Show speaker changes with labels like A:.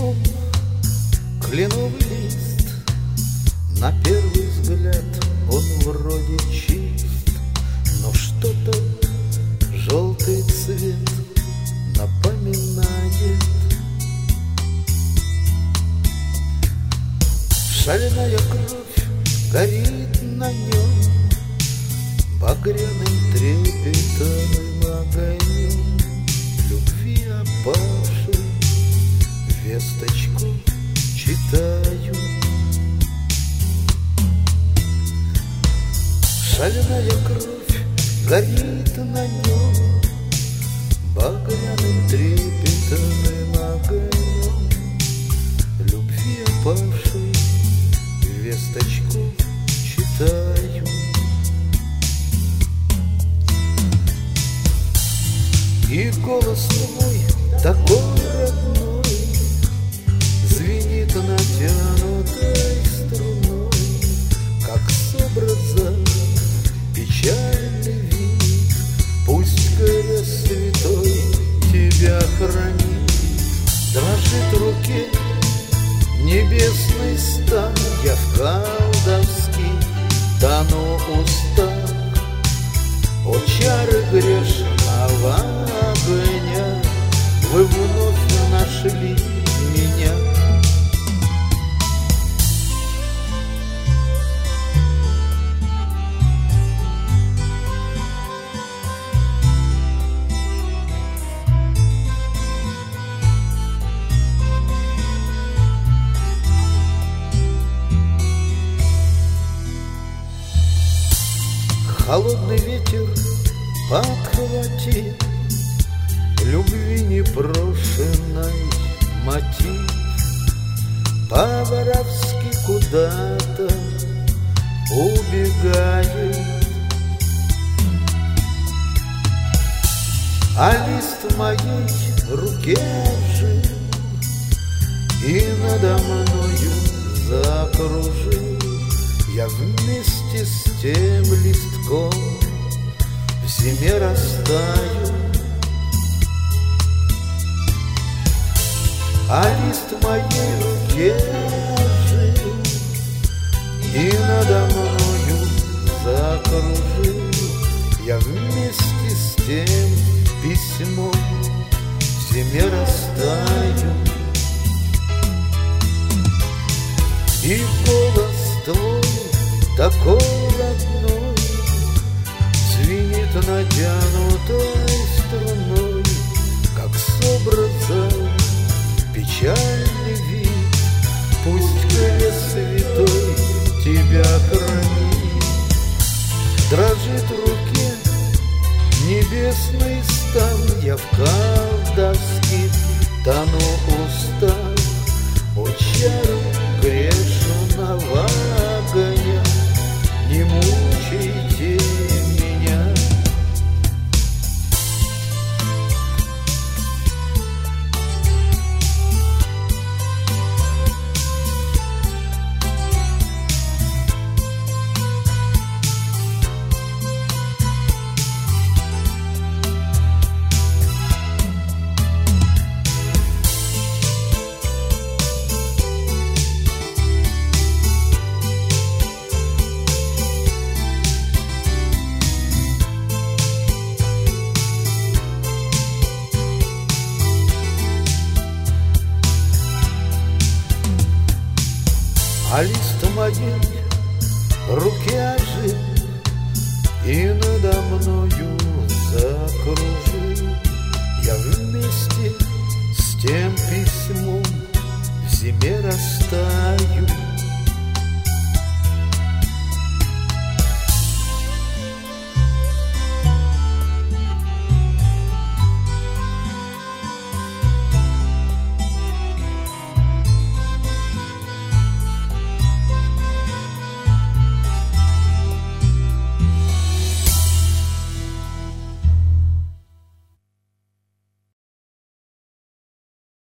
A: письмом кленовый лист. На первый взгляд он вроде чист, но что-то желтый цвет напоминает. Шальная кровь горит на нем багряным трепетом огонем. Любви опавшей весточку читаю. Шальная кровь горит на нем багряным трепетом огонем. Любви опавшей весточку читаю. И голос твой такой родной звенит натянутой струной, как с образа печальный вид. Пусть крест святой тебя хранит. Дрожит в руке небесный стан, я в колдовский тону устал. О, чары грешного огня, вы вновь нашли меня. Холодный ветер подхватит любви непрошенной мотив. По-воровски куда-то убегает, а лист в моей руке жил и надо мною закружил. Я вместе с тем листком в зиме растаю, а лист в моей руке жил и надо мною закружил. Я вместе с тем письмом в зиме растаю. И голос твой такой родной звенит натянутой струной, как с образа печальный вид. Пусть крест святой тебя хранит. Дрожит в руке небесный стан, я в колдовский тону устал. О, чары грешного огня, не мучайте меня. А лист в моей руке ожил и надо мною закружил. Я вместе с тем письмом в зиме растаю.